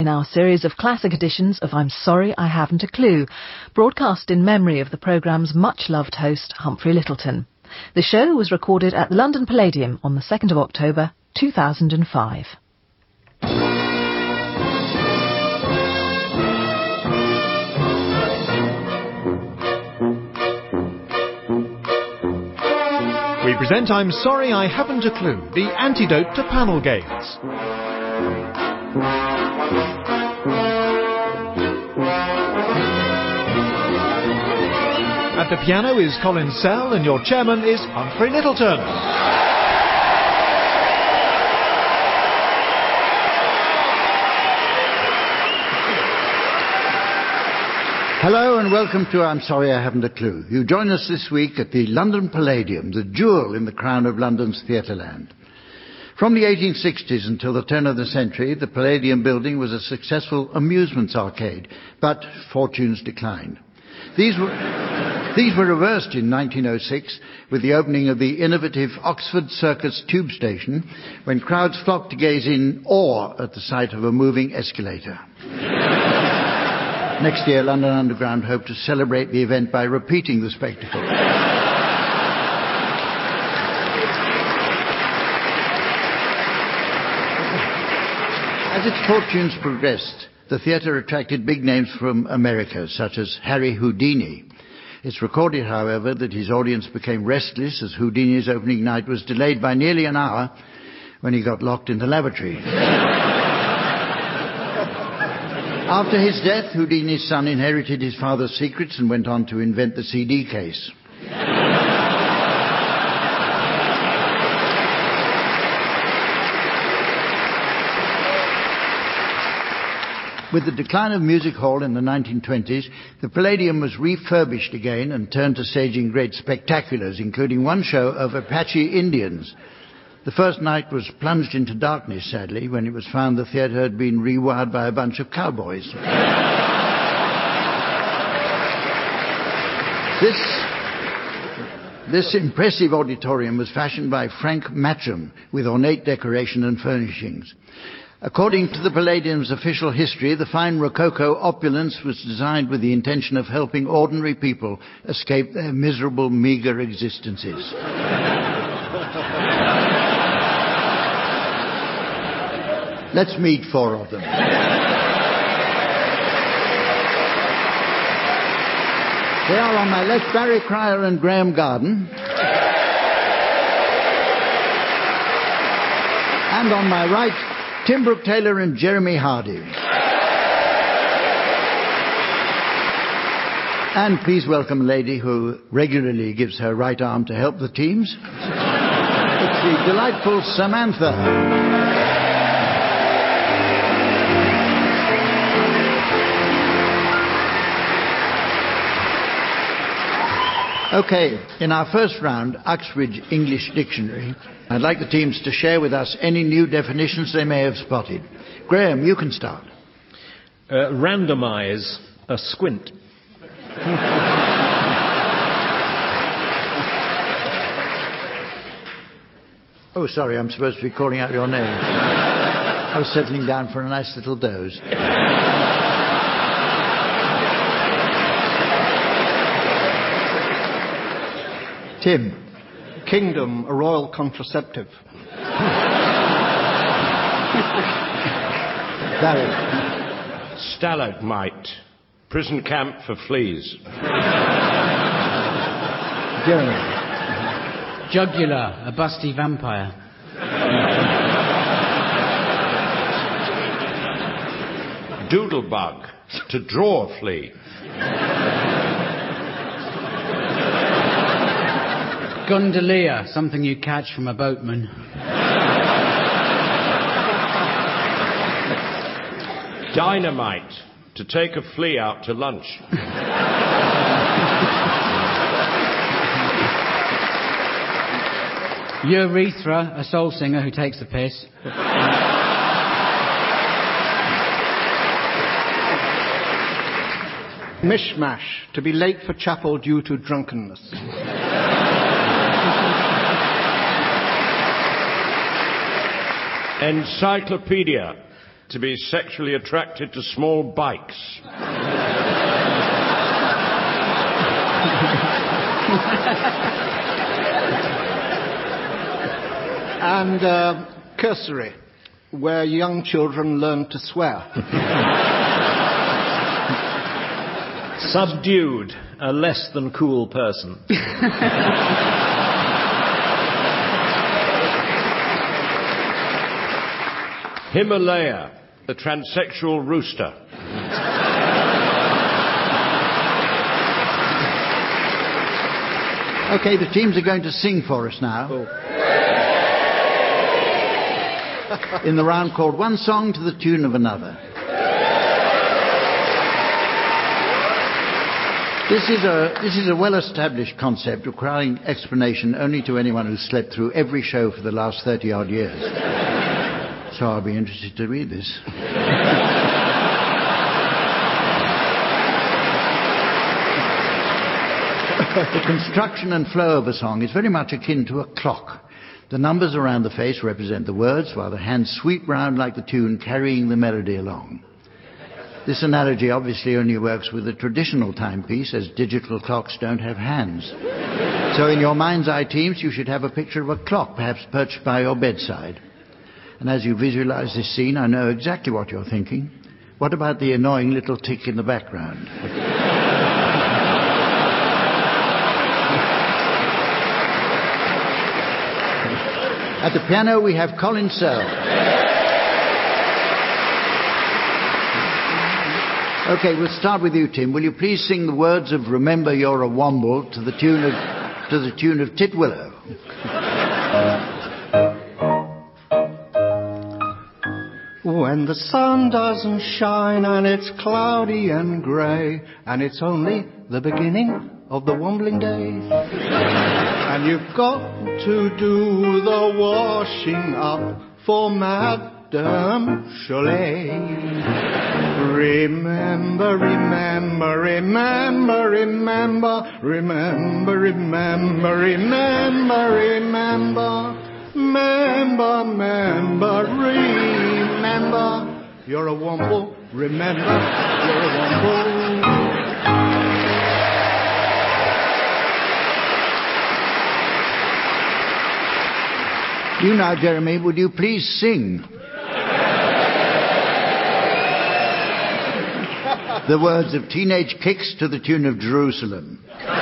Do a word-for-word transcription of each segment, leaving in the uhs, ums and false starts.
in our series of classic editions of I'm Sorry I Haven't a Clue, broadcast in memory of the programme's much-loved host, Humphrey Lyttelton. The show was recorded at the London Palladium on the second of October, two thousand five. We present I'm Sorry I Haven't a Clue, the antidote to panel games. At the piano is Colin Sell and your chairman is Humphrey Lyttelton. Hello and welcome to I'm Sorry I Haven't a Clue. You join us this week at the London Palladium, the jewel in the crown of London's Theatreland. From the eighteen sixties until the turn of the century, the Palladium building was a successful amusements arcade, but fortunes declined. These were, these were reversed in nineteen oh six with the opening of the innovative Oxford Circus tube station, when crowds flocked to gaze in awe at the sight of a moving escalator. Next year, London Underground hope to celebrate the event by repeating the spectacle. As its fortunes progressed, the theatre attracted big names from America, such as Harry Houdini. It's recorded, however, that his audience became restless as Houdini's opening night was delayed by nearly an hour when he got locked in the lavatory. After his death, Houdini's son inherited his father's secrets and went on to invent the C D case. With the decline of music hall in the nineteen twenties, the Palladium was refurbished again and turned to staging great spectaculars, including one show of Apache Indians. The first night was plunged into darkness, sadly, when it was found the theatre had been rewired by a bunch of cowboys. This, this impressive auditorium was fashioned by Frank Matcham with ornate decoration and furnishings. According to the Palladium's official history, the fine Rococo opulence was designed with the intention of helping ordinary people escape their miserable, meagre existences. Let's meet four of them. They are on my left, Barry Cryer and Graham Garden. And on my right, Tim Brooke-Taylor and Jeremy Hardy. And please welcome a lady who regularly gives her right arm to help the teams. It's the delightful Samantha. Okay, in our first round, Uxbridge English Dictionary, I'd like the teams to share with us any new definitions they may have spotted. Graham, you can start. Uh, randomise, a squint. Oh, sorry, I'm supposed to be calling out your name. I was settling down for a nice little doze. Tim. Kingdom, a royal contraceptive. Barry. Stalagmite, prison camp for fleas. Jeremy. Jugular, a busty vampire. Doodlebug, to draw a flea. Gondolier, something you catch from a boatman. Dynamite, to take a flea out to lunch. Urethra, a soul singer who takes the piss. Mishmash, to be late for chapel due to drunkenness. Encyclopedia, to be sexually attracted to small bikes. And uh, cursory, where young children learn to swear. Subdued, a less than cool person. Himalaya, the transsexual rooster. Okay, the teams are going to sing for us now. Oh. In the round called One Song to the Tune of Another. This is a, this is a well-established concept requiring explanation only to anyone who's slept through every show for the last thirty-odd years. So I'll be interested to read this. The construction and flow of a song is very much akin to a clock. The numbers around the face represent the words, while the hands sweep round like the tune, carrying the melody along. This analogy obviously only works with a traditional timepiece, as digital clocks don't have hands. So in your mind's eye teams, you should have a picture of a clock, perhaps perched by your bedside. And as you visualize this scene, I know exactly what you're thinking. What about the annoying little tick in the background? At the piano, we have Colin Searle. Okay, we'll start with you, Tim. Will you please sing the words of Remember You're a Womble to the tune of, to the tune of Titwillow? When the sun doesn't shine and it's cloudy and grey, and it's only the beginning of the wombling day, and you've got to do the washing up for Madame Cholet. Remember, remember, remember, remember, remember, remember, remember, remember, remember, remember, remember, you're a womble, remember, you're a womble. You now, Jeremy, would you please sing the words of Teenage Kicks to the tune of Jerusalem?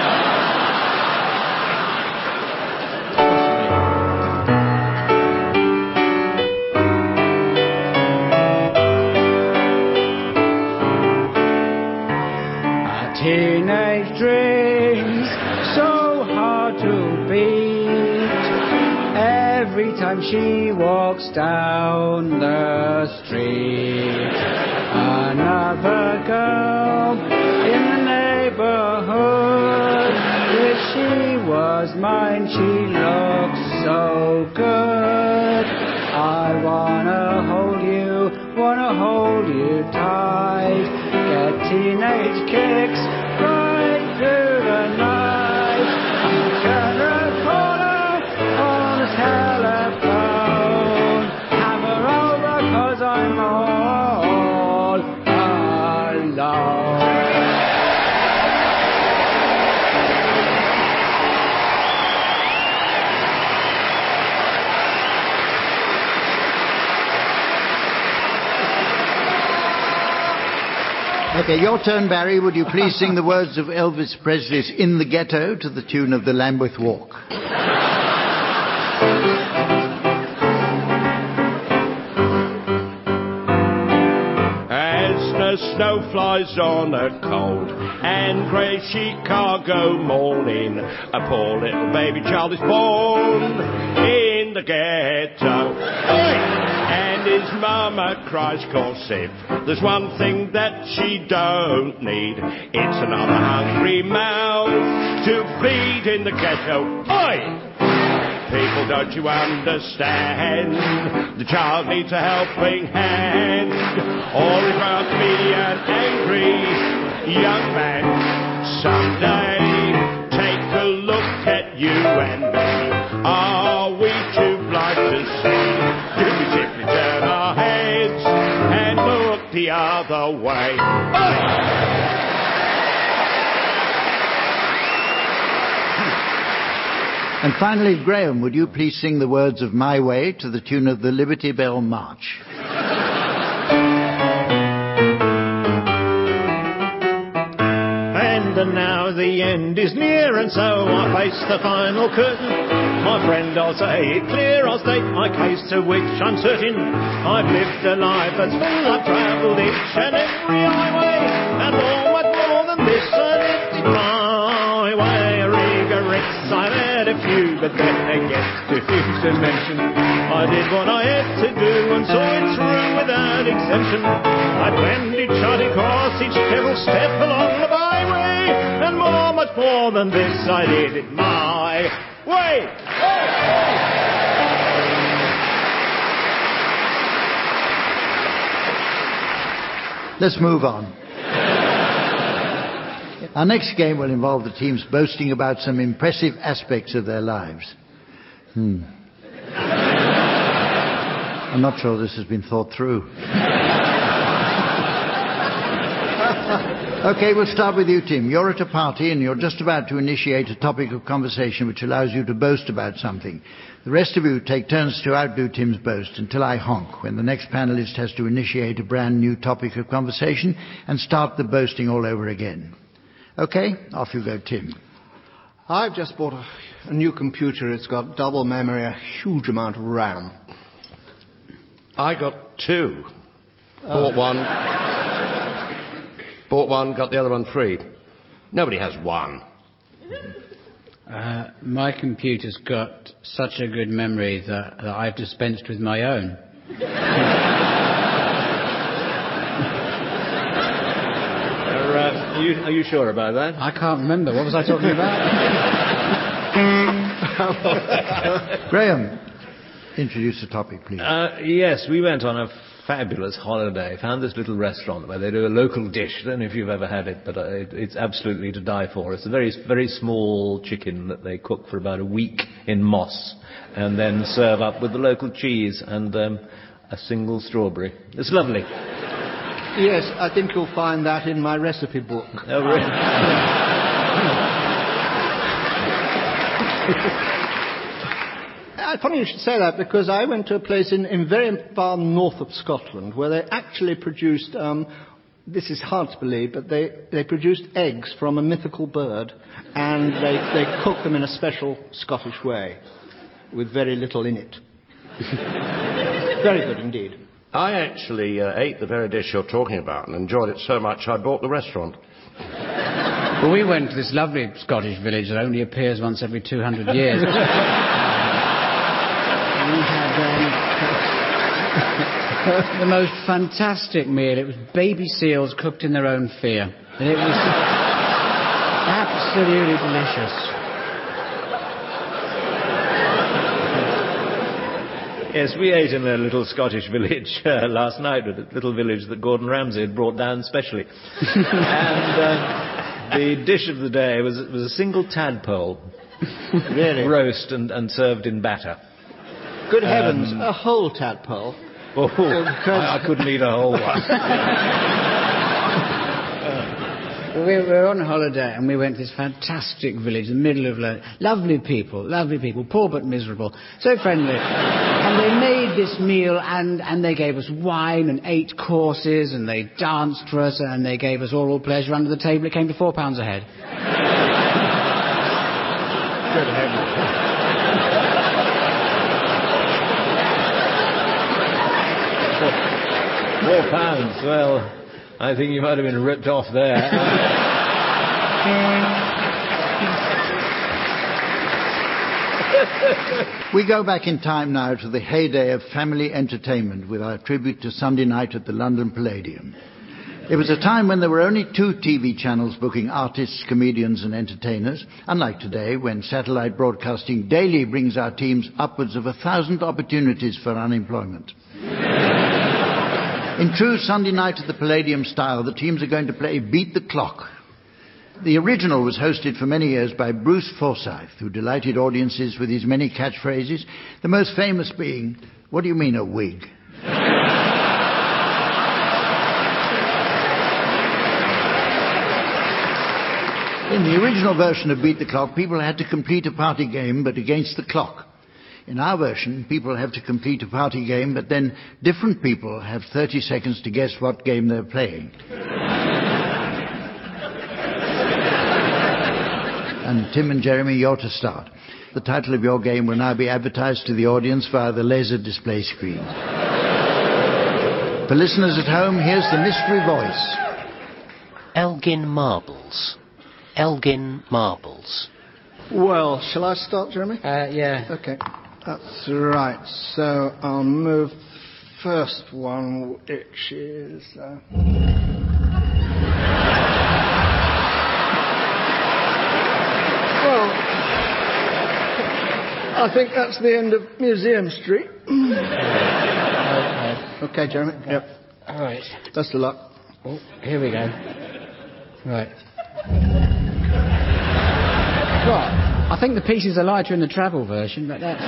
A teenage dream's so hard to beat. Every time she walks down the street, another girl in the neighborhood. If she was mine, she looks so good. I wanna hold you, wanna hold you tight. Get teenage kicks right through the night. Turn a corner on the telephone. Have her over 'cause I'm all alone. Okay, your turn, Barry. Would you please sing the words of Elvis Presley's In the Ghetto to the tune of the Lambeth Walk? As the snow flies on a cold and grey Chicago morning, a poor little baby child is born in the ghetto. Oi! And his mama cries, 'cause if there's one thing that she don't need, it's another hungry mouth to feed in the ghetto. Oi! People, don't you understand? The child needs a helping hand, or he's going to be an angry young man someday. Take a look at you and me. Are we too blind to see? Do we simply turn our heads the way. Oh! And finally, Graham, would you please sing the words of My Way to the tune of the Liberty Bell March? And now the end is near, and so I face the final curtain. My friend, I'll say it clear, I'll state my case, to which I'm certain. I've lived a life that's full, I've travelled each and every highway, and all much more than this, I lived it my way. Regrets, I've had a few, but then again, too few to mention. I did what I had to do and saw it through without exemption. I planned each charted course, each careful step along the byway, and more, much more than this, I did it my way. Let's move on. Our next game will involve the teams boasting about some impressive aspects of their lives. Hmm. I'm not sure this has been thought through. Okay, we'll start with you, Tim. You're at a party and you're just about to initiate a topic of conversation which allows you to boast about something. The rest of you take turns to outdo Tim's boast until I honk, when the next panellist has to initiate a brand new topic of conversation and start the boasting all over again. Okay, off you go, Tim. I've just bought a, a new computer. It's got double memory, a huge amount of RAM. I got two. Oh. Bought one. Bought one, got the other one free. Nobody has one. Uh, my computer's got such a good memory that, that I've dispensed with my own. Are you, are you sure about that? I can't remember. What was I talking about? Graham, introduce the topic, please. Uh, yes, we went on a fabulous holiday. Found this little restaurant where they do a local dish. I don't know if you've ever had it, but uh, it, it's absolutely to die for. It's a very, very small chicken that they cook for about a week in moss and then serve up with the local cheese and um, a single strawberry. It's lovely. Yes, I think you'll find that in my recipe book. Oh, really? uh, funny you should say that, because I went to a place in, in very far north of Scotland where they actually produced, um, this is hard to believe, but they, they produced eggs from a mythical bird, and they, they cooked them in a special Scottish way with very little in it. Very good indeed. I actually uh, ate the very dish you're talking about and enjoyed it so much I bought the restaurant. Well, we went to this lovely Scottish village that only appears once every two hundred years. We had um, the most fantastic meal. It was baby seals cooked in their own fear. And it was absolutely delicious. Yes, we ate in a little Scottish village uh, last night, a little village that Gordon Ramsay had brought down specially. And uh, the dish of the day was, was a single tadpole, really? roast and, and served in batter. Good heavens, Um, a whole tadpole. Oh, I, I couldn't eat a whole one. We were on holiday and we went to this fantastic village in the middle of lo- lovely people, lovely people, poor but miserable, so friendly. And they made this meal and, and they gave us wine and eight courses and they danced for us and they gave us oral pleasure under the table. It came to four pounds a head. Good heavens. Four pounds, well, I think you might have been ripped off there. We go back in time now to the heyday of family entertainment with our tribute to Sunday night at the London Palladium. It was a time when there were only two T V channels booking artists, comedians and entertainers, unlike today when satellite broadcasting daily brings our teams upwards of a thousand opportunities for unemployment. In true Sunday night at the Palladium style, the teams are going to play Beat the Clock. The original was hosted for many years by Bruce Forsyth, who delighted audiences with his many catchphrases, the most famous being, "What do you mean a wig?" In the original version of Beat the Clock, people had to complete a party game, but against the clock. In our version, people have to complete a party game, but then different people have thirty seconds to guess what game they're playing. And Tim and Jeremy, you're to start. The title of your game will now be advertised to the audience via the laser display screen. For listeners at home, here's the mystery voice. Elgin Marbles. Elgin Marbles. Well, shall I start, Jeremy? Uh, yeah. Okay. That's right. So I'll move the first one, which is... Uh... Well, I think that's the end of Museum Street. Okay, Jeremy. Yep. All right. Best of luck. Oh, here we go. Right. Right. I think the pieces are lighter in the travel version, but that's...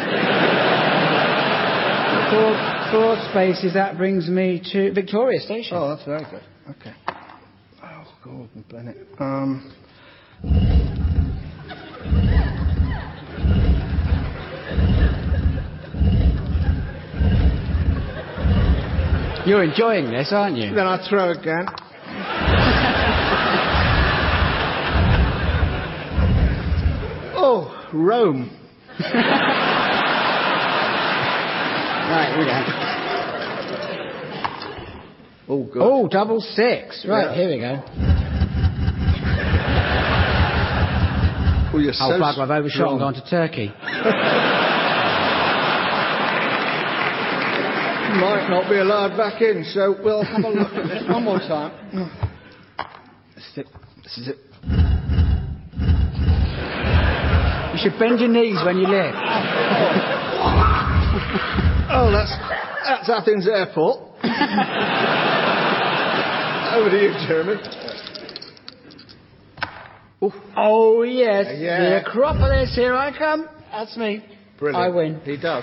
four, four spaces, that brings me to Victoria Station. Oh, that's very good. Okay. Oh, Gordon Bennett. Um... You're enjoying this, aren't you? Then I throw again. Oh, Rome. Right, here we go. Oh, good. Oh, double six. Right, Yeah. here we go. Oh, you're Oh, so fuck, I've overshot strong. and gone to Turkey. Might not be allowed back in, so we'll have a look at this one more time. This is it. This is it. You should bend your knees when you lift. Oh, that's that's Athens Airport. Over to you, Jeremy. Oh, yes. Yeah. The Acropolis, here I come. That's me. Brilliant. I win. He does.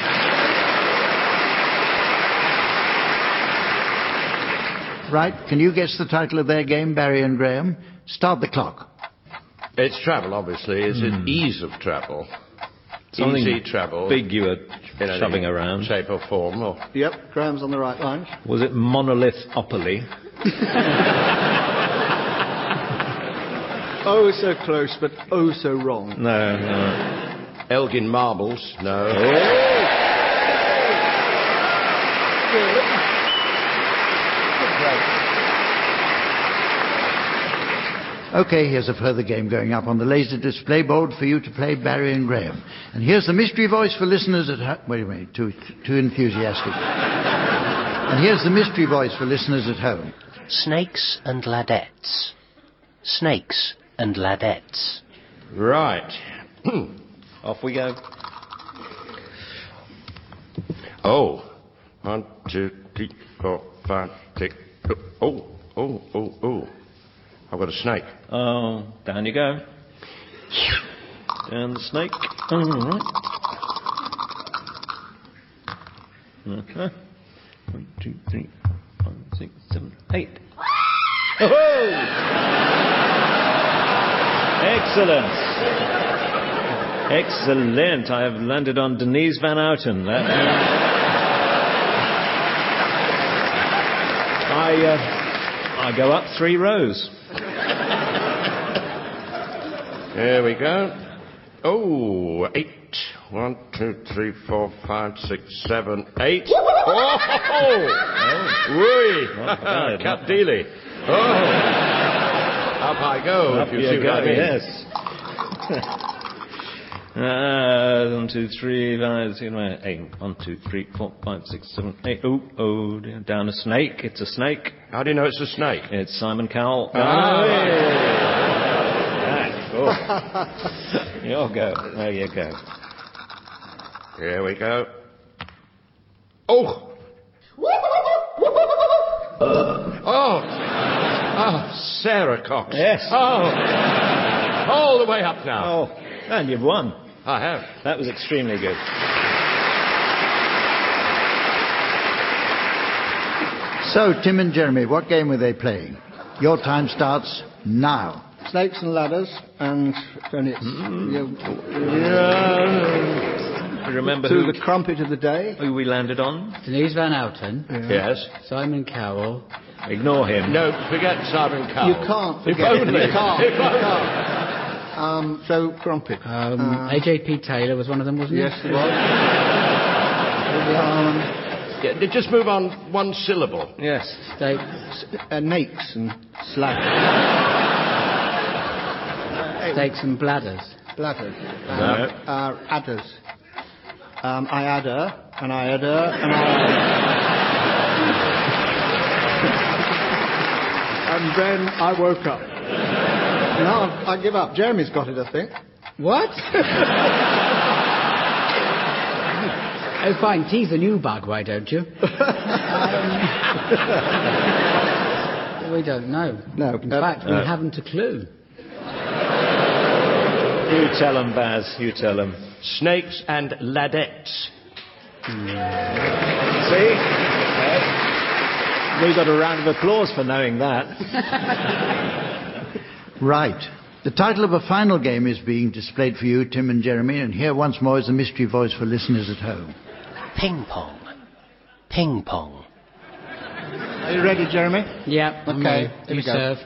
Right, can you guess the title of their game, Barry and Graham? Start the clock. It's travel, obviously. It's an ease of travel. Something Easy travel. big you were in any shoving around. shape or form. Or... Yep, Graham's on the right line. Was it Monolithopoly? Oh, so close, but oh, so wrong. No, no. Elgin Marbles. No. Okay, here's a further game going up on the laser display board for you to play Barry and Graham. And here's the mystery voice for listeners at home. Wait a minute, too, too enthusiastic. And here's the mystery voice for listeners at home. Snakes and ladettes. Snakes and ladettes. Right. Off we go. Oh. One, two, three, four, five, six. Oh, oh, oh, oh. I've got a snake. Oh, down you go. Down the snake. All right. Okay. One, two, three, four, five, six, seven, eight. Oh! Excellent. Excellent. I have landed on Denise Van Outen. That, I, uh, I go up three rows. There we go. Oh, eight. One, two, three, four, five, six, seven, eight. Oh! Whee! Cat dealy. Oh! Up I go, Up if you you see go, what I mean. yes. uh, one, two, three, five, six, seven, eight. One, two, three, four, five, six, seven, eight. Oh, oh, dear. Down a snake. It's a snake. How do you know it's a snake? It's Simon Cowell. Ah. Oh. You'll go. There you go. Here we go. Oh! Oh! Oh, Sarah Cox. Yes. Oh! All the way up now. Oh, and you've won. I have. That was extremely good. So, Tim and Jeremy, what game were they playing? Your time starts now. snakes and ladders, and then it's Mm. you, Yeah. Remember to who, the crumpet of the day. who we landed on? Denise Van Outen, Yes. Simon Cowell. Ignore him. No, forget Simon Cowell. You can't If forget it. only. You can't. If You only. can't. Um, so crumpet. Um, Uh, A J P Taylor was one of them, wasn't yes, he? it was. um, Yeah, they just move on one syllable. Yes. Steak. uh, nakes and slag. Steaks and bladders. Bladders. No. Um, uh, adders. Um, I adder, and I adder, and I And then I woke up. No, I give up. Jeremy's got it, I think. What? Oh, fine. Tease the new bug, why don't you? um, we don't know. No. In uh, fact, we no. haven't a clue. You tell him, Baz. You tell him. Snakes and ladettes. See? We got a round of applause for knowing that. Right. The title of a final game is being displayed for you, Tim and Jeremy, and here once more is the mystery voice for listeners at home. Ping pong. Ping pong. Are you ready, Jeremy? Yeah. I'm Okay, ready. here You we go. serve.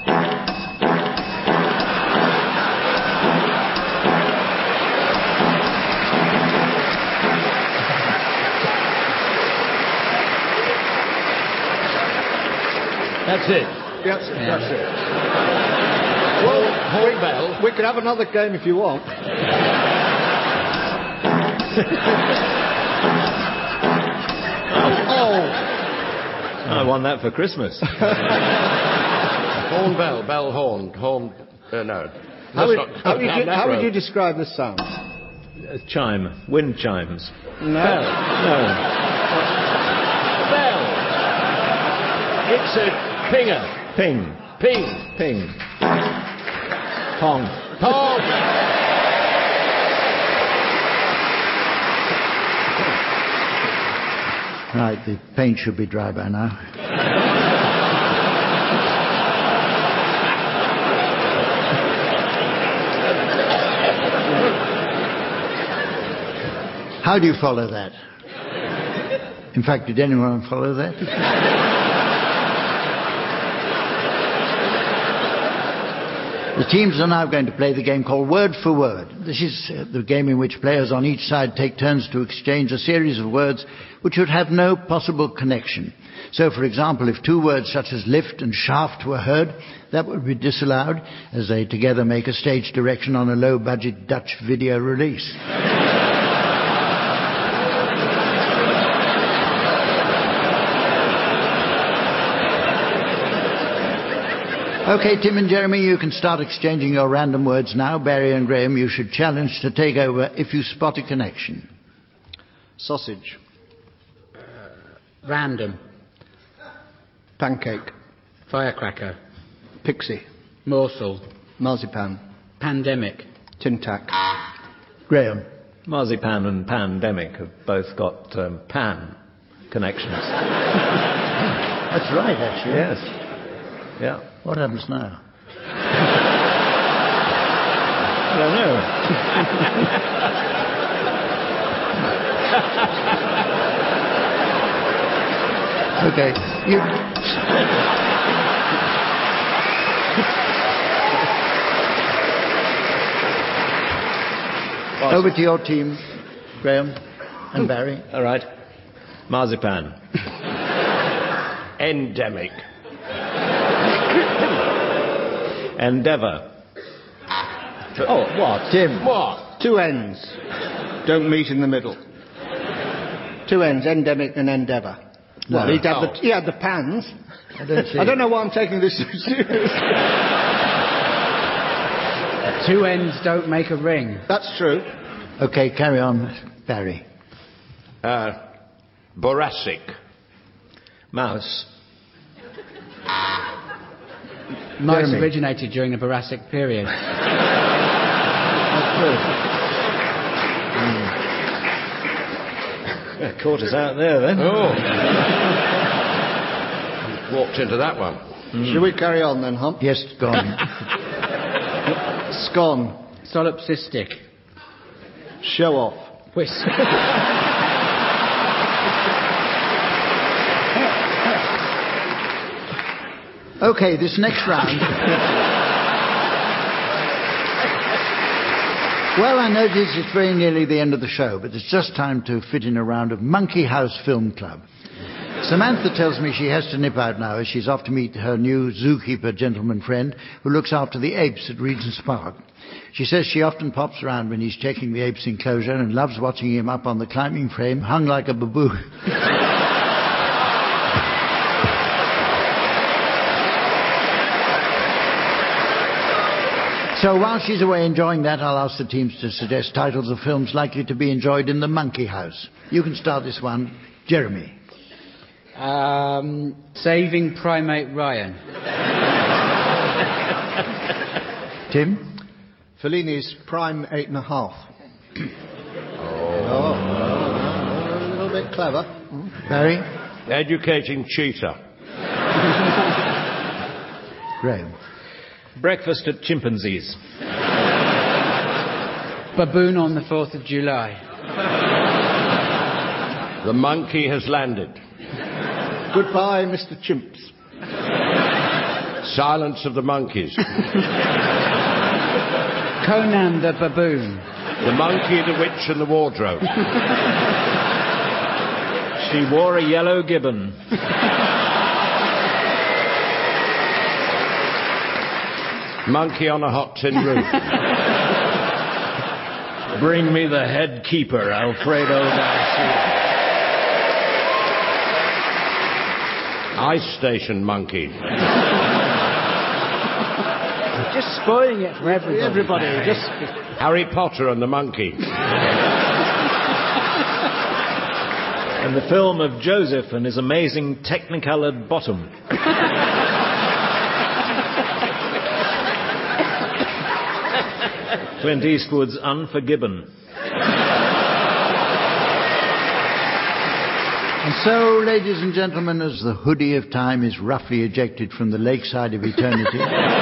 That's it. Yes, Yeah. that's it. Well, horn bell. We could have another game if you want. oh. I won that for Christmas. Horn bell. Bell horn. Horn. Uh, no. How, That's would, not- how, would you, down that how would road. you describe the sound? A chime. Wind chimes. No. No. Bell. It's a pinger. Ping. Ping. Ping. Pong. Pong. Right, the paint should be dry by now. How do you follow that? In fact, did anyone follow that? The teams are now going to play the game called Word for Word. This is uh, the game in which players on each side take turns to exchange a series of words which would have no possible connection. So, for example, if two words such as lift and shaft were heard, that would be disallowed, as they together make a stage direction on a low-budget Dutch video release. Okay, Tim and Jeremy, you can start exchanging your random words now. Barry and Graham, you should challenge to take over if you spot a connection. Sausage. Random. Pancake. Firecracker. Pixie. Morsel. Marzipan. Pandemic. Tin tack. Graham. Marzipan and pandemic have both got um, pan connections. That's right, actually. Yes. Yeah. What happens now? I don't know. Okay, you... Over to your team, Graham and Barry. All right. Marzipan. Endemic. Endeavour. Oh, what? Tim. What? Two ends. Don't meet in the middle. Two ends, endemic and endeavour. Well, No. he'd have Oh. the, he had the pans. I don't see. I don't know why I'm taking this so seriously. Two ends don't make a ring. That's true. Okay, carry on, Barry. Uh, Boracic. Mouse. Mice Jeremy. originated during the Jurassic period. Yeah, caught us out there then. Oh. Walked into that one. Shall we carry on then, Hump? Yes, go on. Scone. Solipsistic. Show off. Whisk. Okay, this next round. Well, I notice it's very nearly the end of the show, but it's just time to fit in a round of Monkey House Film Club. Samantha tells me she has to nip out now as she's off to meet her new zookeeper gentleman friend who looks after the apes at Regent's Park. She says she often pops around when he's checking the apes' enclosure and loves watching him up on the climbing frame, hung like a baboon. So while she's away enjoying that, I'll ask the teams to suggest titles of films likely to be enjoyed in the Monkey House. You can start this one. Jeremy. Um, Saving Primate Ryan. Tim? Fellini's Prime Eight and a Half. oh. oh, a little bit clever. Barry? Educating Cheetah. Graham? Breakfast at Chimpanzees. Baboon on the fourth of July. The monkey has landed. Goodbye, Mister Chimps. Silence of the Monkeys. Conan the Baboon. The Monkey, the Witch and the Wardrobe. She wore a yellow gibbon. Monkey on a hot tin roof. Bring me the head keeper, Alfredo Garcia. Ice Station Monkey. Just spoiling it for everybody. Everybody, just... Harry Potter and the Monkey. And the film of Joseph and his amazing technicolored bottom. Clint Eastwood's Unforgiven. And so, ladies and gentlemen, as the hoodie of time is roughly ejected from the lakeside of eternity,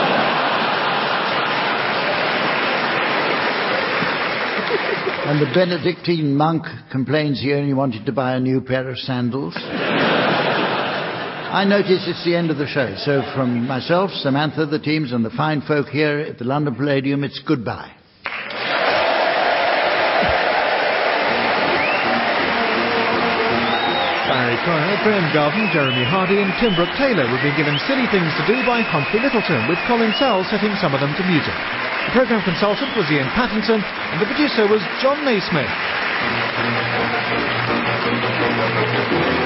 and the Benedictine monk complains he only wanted to buy a new pair of sandals, I notice it's the end of the show. So from myself, Samantha, the teams, and the fine folk here at the London Palladium, it's goodbye. Barry Cryer, Graham Garvin, Jeremy Hardy and Tim Brooke-Taylor were being given Silly Things to Do by Humphrey Littleton, with Colin Sell setting some of them to music. The programme consultant was Ian Pattinson and the producer was John Naismith.